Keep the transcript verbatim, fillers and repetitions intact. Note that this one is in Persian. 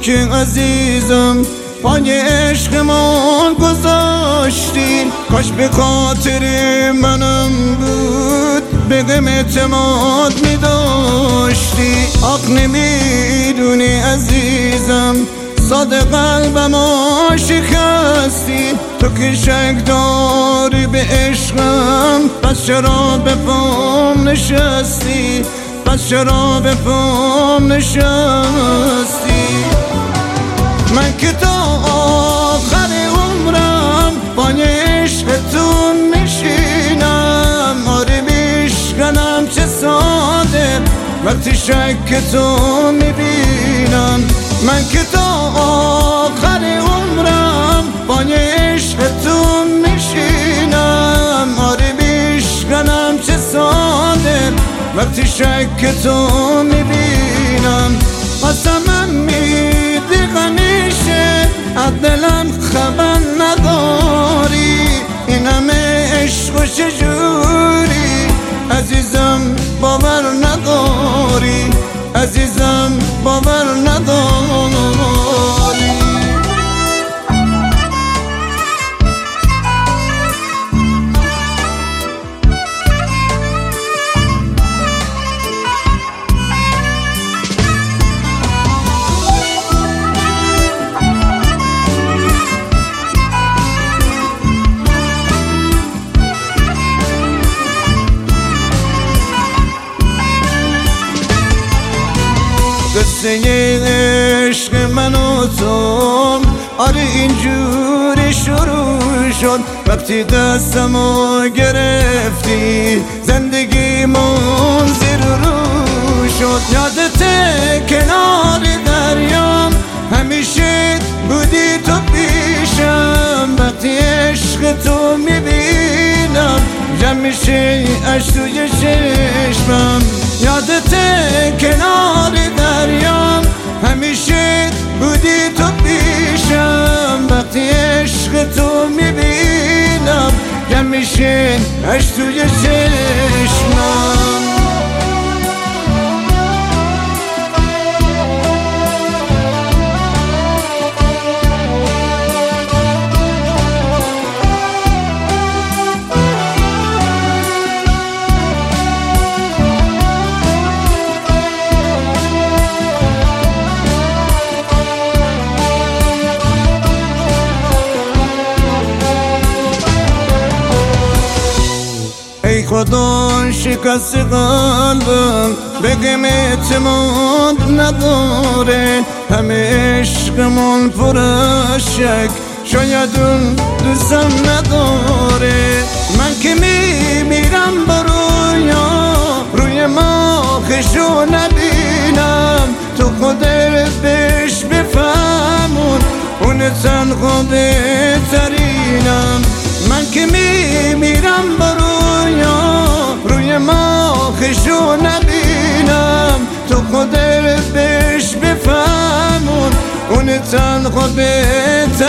که عزیزم پای عشقمان گذاشتی، کاش به خاطر منم بود به غم اعتماد می داشتی. آخ نمیدونی عزیزم ساده قلبم شکستی، تو که شک داری به عشقم پس چرا به پام نشستی، پس چرا به پام نشستی. من که تا آخر عمرم پای عشقتون میشینم، آره میشکنم چه ساده وقتی شکتون میبینم. من که تا آخر عمرم پای عشقتون میشینم، آره میشکنم چه ساده وقتی شکتون میبینم. قسمم میدی همیشه از دلم خبر نداری، این همه عشق و چجوری عزیزم باور نداری، عزیزم باور نداری. قصه عشق من و تو آره اینجوری شروع شد، وقتی دستمو گرفتی زندگیمون زیر رو شد. یادته کنار دریام همیشه بودی تو پیشم، وقتی عشق تو میبینم جمع میشه عشق توی چشمم. یادته کنار دریام همیشه بودی تو پیشم، وقتی عشق تو میبینم جمع میشه عشق توی چشمم. ای خدا شکست قلبم به غم اعتماد نداره، همه عشقمون پر از شک شاید اون دوستم نداره. من که میمیرم با رویا روی ماخشو نبینم، تو خودت بهش بفهمون اون تنها بهترینم. من که میمیرم با رویا روی ماخشو نبینم، تو خودت بهش بفهمون اون تنها بهترینم.